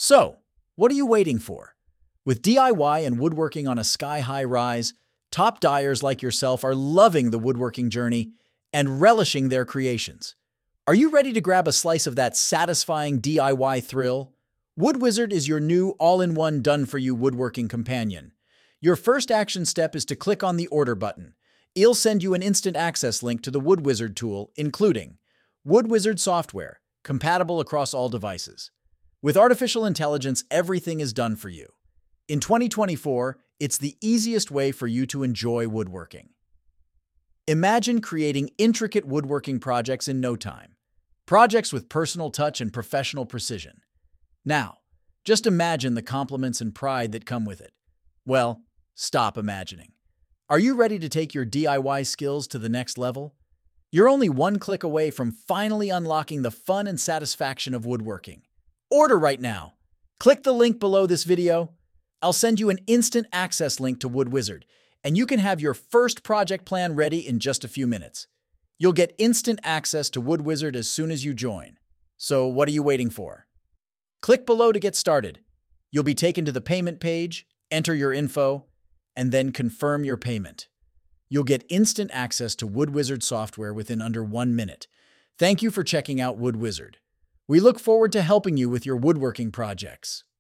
So, what are you waiting for? With DIY and woodworking on a sky-high rise, top dyers like yourself are loving the woodworking journey and relishing their creations. Are you ready to grab a slice of that satisfying DIY thrill? WoodWizard is your new all-in-one done-for-you woodworking companion. Your first action step is to click on the Order button. It'll send you an instant access link to the WoodWizard tool, including WoodWizard software, compatible across all devices. With artificial intelligence, everything is done for you. In 2024, it's the easiest way for you to enjoy woodworking. Imagine creating intricate woodworking projects in no time. Projects with personal touch and professional precision. Now, just imagine the compliments and pride that come with it. Well, stop imagining. Are you ready to take your DIY skills to the next level? You're only one click away from finally unlocking the fun and satisfaction of woodworking. Order right now. Click the link below this video. I'll send you an instant access link to WoodWizard, and you can have your first project plan ready in just a few minutes. You'll get instant access to WoodWizard as soon as you join. So what are you waiting for? Click below to get started. You'll be taken to the payment page, enter your info, and then confirm your payment. You'll get instant access to WoodWizard software within under 1 minute. Thank you for checking out WoodWizard. We look forward to helping you with your woodworking projects.